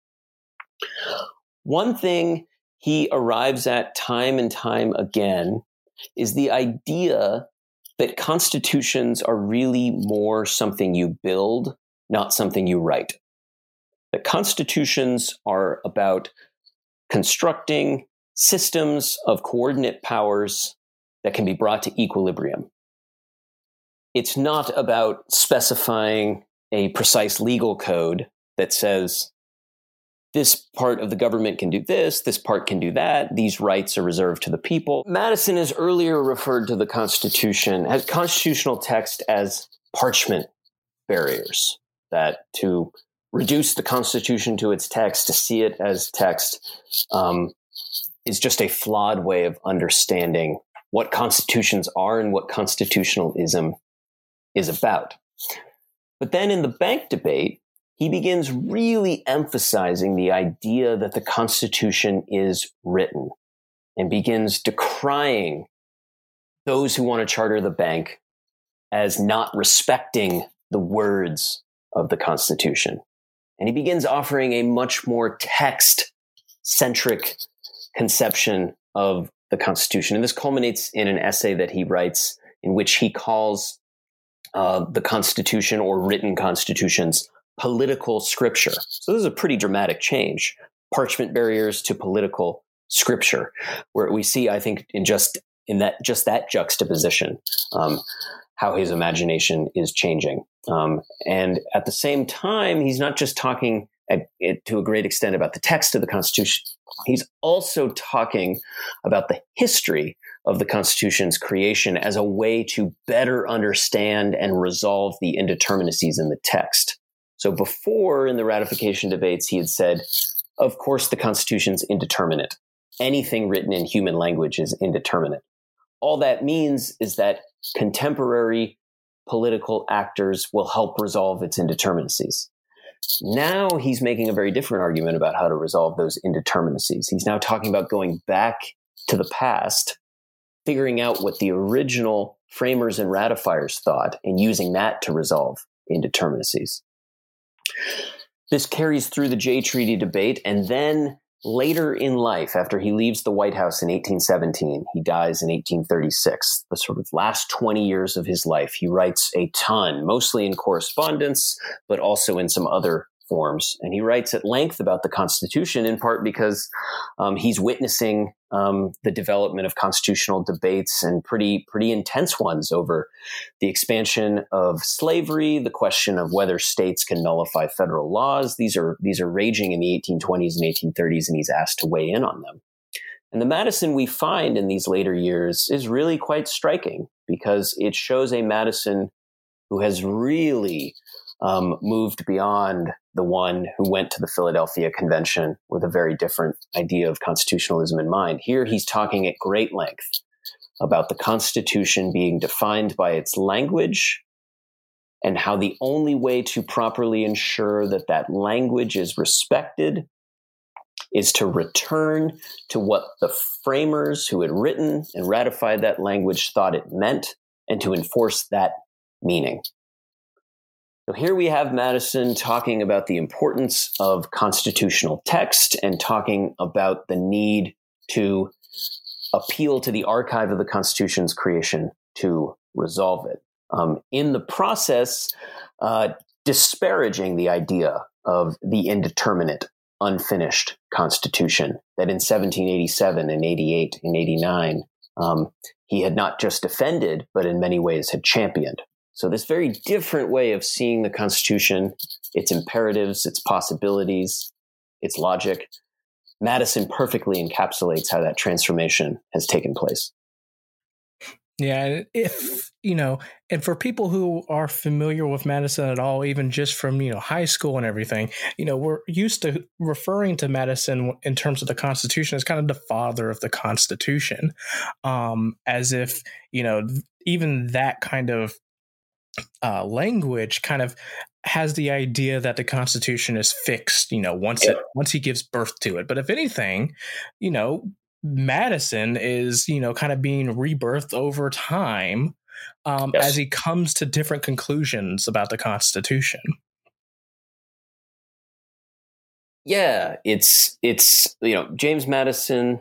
one thing he arrives at time and time again is the idea that constitutions are really more something you build, not something you write. That constitutions are about constructing systems of coordinate powers that can be brought to equilibrium. It's not about specifying a precise legal code that says this part of the government can do this, this part can do that, these rights are reserved to the people. Madison has earlier referred to the Constitution, as constitutional text, as parchment barriers, that to reduce the Constitution to its text, to see it as text, um, is just a flawed way of understanding what constitutions are and what constitutionalism is about. But then in the Bank debate, he begins really emphasizing the idea that the Constitution is written and begins decrying those who want to charter the bank as not respecting the words of the Constitution. And he begins offering a much more text-centric conception of the Constitution. And this culminates in an essay that he writes in which he calls uh, the Constitution, or written constitutions, political scripture. So this is a pretty dramatic change. Parchment barriers to political scripture, where we see, I think, in just in that just that juxtaposition, um, how his imagination is changing. Um, and at the same time, he's not just talking at, at, to a great extent about the text of the Constitution. He's also talking about the history of the Constitution's creation as a way to better understand and resolve the indeterminacies in the text. So before, in the ratification debates, he had said, of course, the Constitution's indeterminate. Anything written in human language is indeterminate. All that means is that contemporary political actors will help resolve its indeterminacies. Now he's making a very different argument about how to resolve those indeterminacies. He's now talking about going back to the past, figuring out what the original framers and ratifiers thought, and using that to resolve indeterminacies. This carries through the Jay Treaty debate, and then later in life, after he leaves the White House in eighteen seventeen, he dies in eighteen thirty-six, the sort of last twenty years of his life, he writes a ton, mostly in correspondence, but also in some other forms. And he writes at length about the Constitution, in part because um, he's witnessing um, the development of constitutional debates, and pretty, pretty intense ones, over the expansion of slavery, the question of whether states can nullify federal laws. These are, these are raging in the eighteen twenties and eighteen thirties, and he's asked to weigh in on them. And the Madison we find in these later years is really quite striking, because it shows a Madison who has really um, moved beyond the one who went to the Philadelphia Convention with a very different idea of constitutionalism in mind. Here he's talking at great length about the Constitution being defined by its language, and how the only way to properly ensure that that language is respected is to return to what the framers who had written and ratified that language thought it meant, and to enforce that meaning. So here we have Madison talking about the importance of constitutional text, and talking about the need to appeal to the archive of the Constitution's creation to resolve it. Um, in the process, uh, disparaging the idea of the indeterminate, unfinished Constitution that in seventeen eighty-seven and eighty-eight and eighty-nine, um, he had not just defended, but in many ways had championed. So this very different way of seeing the Constitution, its imperatives, its possibilities, its logic, Madison perfectly encapsulates how that transformation has taken place. Yeah, if, you know, and for people who are familiar with Madison at all, even just from, you know, high school and everything, you know, we're used to referring to Madison in terms of the Constitution as kind of the father of the Constitution, um, as if, you know, even that kind of uh, language kind of has the idea that the Constitution is fixed, you know, once it once he gives birth to it. But if anything, you know, Madison is, you know, kind of being rebirthed over time um, Yes. as he comes to different conclusions about the Constitution. Yeah, it's it's you know, James Madison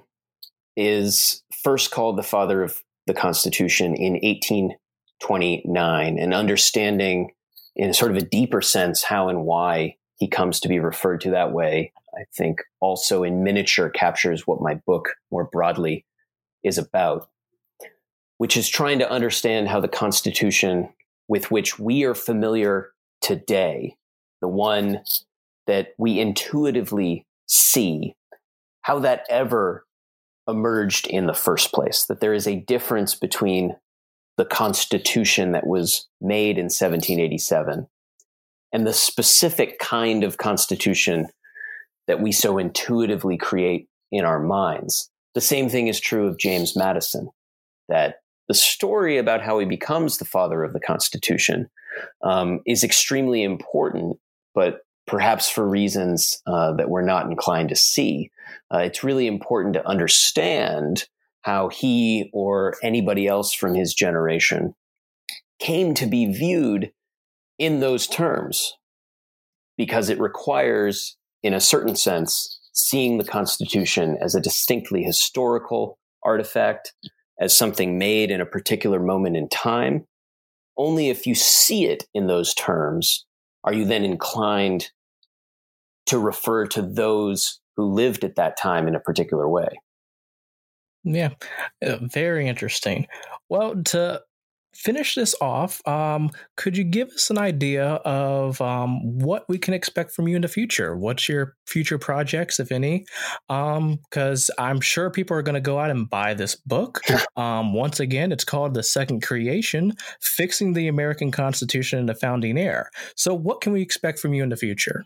is first called the father of the Constitution in eighteen twenty-nine, and understanding in sort of a deeper sense how and why he comes to be referred to that way, I think also in miniature captures what my book more broadly is about, which is trying to understand how the Constitution with which we are familiar today, the one that we intuitively see, how that ever emerged in the first place, that there is a difference between the Constitution that was made in seventeen eighty-seven and the specific kind of Constitution that we so intuitively create in our minds. The same thing is true of James Madison, that the story about how he becomes the father of the Constitution um, is extremely important, but perhaps for reasons uh, that we're not inclined to see. Uh, it's really important to understand how he or anybody else from his generation came to be viewed in those terms, because it requires, in a certain sense, seeing the Constitution as a distinctly historical artifact, as something made in a particular moment in time. Only if you see it in those terms are you then inclined to refer to those who lived at that time in a particular way. Yeah, uh, very interesting. Well, to finish this off, um, could you give us an idea of um, what we can expect from you in the future? What's your future projects, if any? Because um, I'm sure people are going to go out and buy this book. Um, once again, it's called The Second Creation, Fixing the American Constitution and the Founding Era. So what can we expect from you in the future?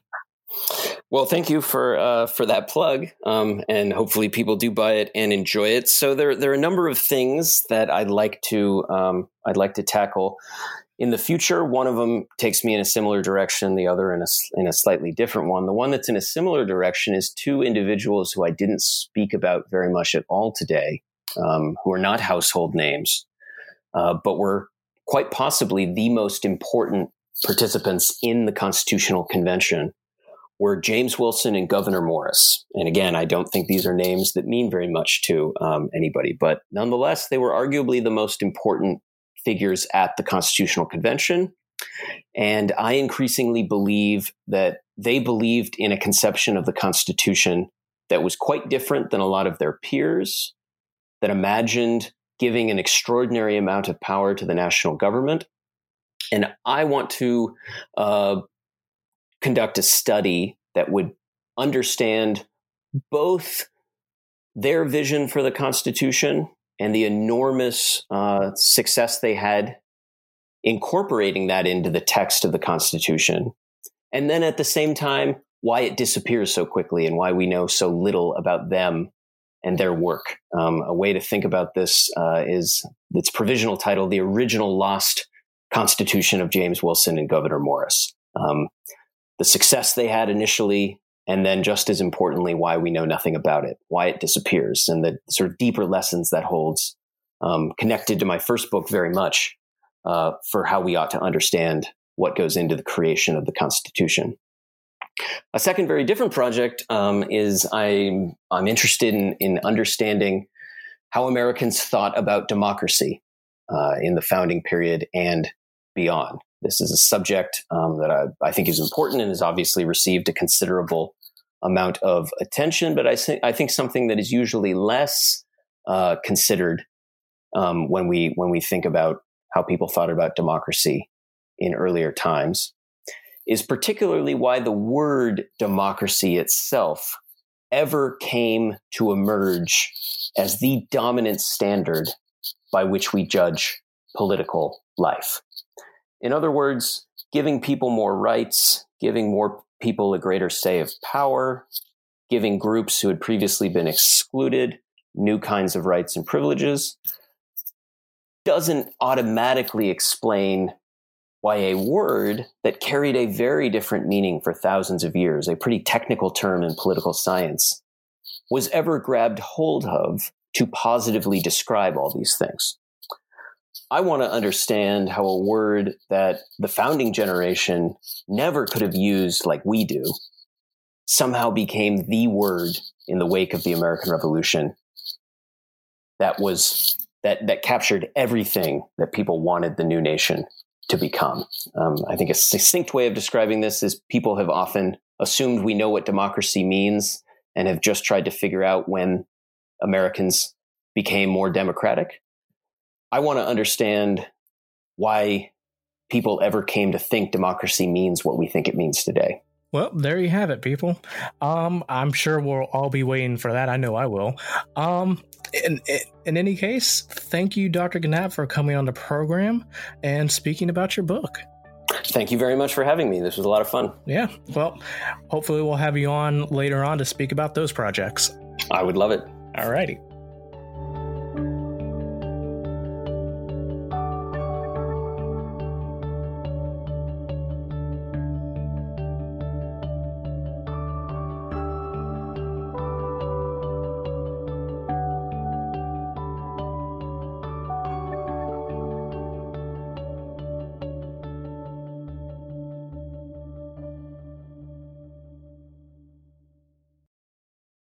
Well, thank you for uh, for that plug, um, and hopefully people do buy it and enjoy it. So there there are a number of things that I'd like to um, I'd like to tackle in the future. One of them takes me in a similar direction, the other in a in a slightly different one. The one that's in a similar direction is two individuals who I didn't speak about very much at all today, um, who are not household names, uh, but were quite possibly the most important participants in the Constitutional Convention. Were James Wilson and Gouverneur Morris. And again, I don't think these are names that mean very much to um, anybody, but nonetheless, they were arguably the most important figures at the Constitutional Convention. And I increasingly believe that they believed in a conception of the Constitution that was quite different than a lot of their peers, that imagined giving an extraordinary amount of power to the national government. And I want to uh, conduct a study that would understand both their vision for the Constitution and the enormous uh, success they had incorporating that into the text of the Constitution. And then at the same time, why it disappears so quickly and why we know so little about them and their work. Um, a way to think about this uh, is its provisional title, The Original Lost Constitution of James Wilson and Gouverneur Morris. Um, the success they had initially, and then just as importantly, why we know nothing about it, why it disappears, and the sort of deeper lessons that holds, um, connected to my first book very much, uh, for how we ought to understand what goes into the creation of the Constitution. A second very different project um, is I'm, I'm interested in, in understanding how Americans thought about democracy uh, in the founding period and beyond. This is a subject um, that I, I think is important and has obviously received a considerable amount of attention, but I, th- I think something that is usually less uh, considered um, when we when we think about how people thought about democracy in earlier times, is particularly why the word democracy itself ever came to emerge as the dominant standard by which we judge political life. In other words, giving people more rights, giving more people a greater say of power, giving groups who had previously been excluded new kinds of rights and privileges, doesn't automatically explain why a word that carried a very different meaning for thousands of years, a pretty technical term in political science, was ever grabbed hold of to positively describe all these things. I want to understand how a word that the founding generation never could have used like we do somehow became the word in the wake of the American Revolution that was that that captured everything that people wanted the new nation to become. Um, I think a succinct way of describing this is people have often assumed we know what democracy means and have just tried to figure out when Americans became more democratic. I want to understand why people ever came to think democracy means what we think it means today. Well, there you have it, people. Um, I'm sure we'll all be waiting for that. I know I will. Um, in, in any case, thank you, Doctor Ganapp, for coming on the program and speaking about your book. Thank you very much for having me. This was a lot of fun. Yeah. Well, hopefully we'll have you on later on to speak about those projects. I would love it. All righty.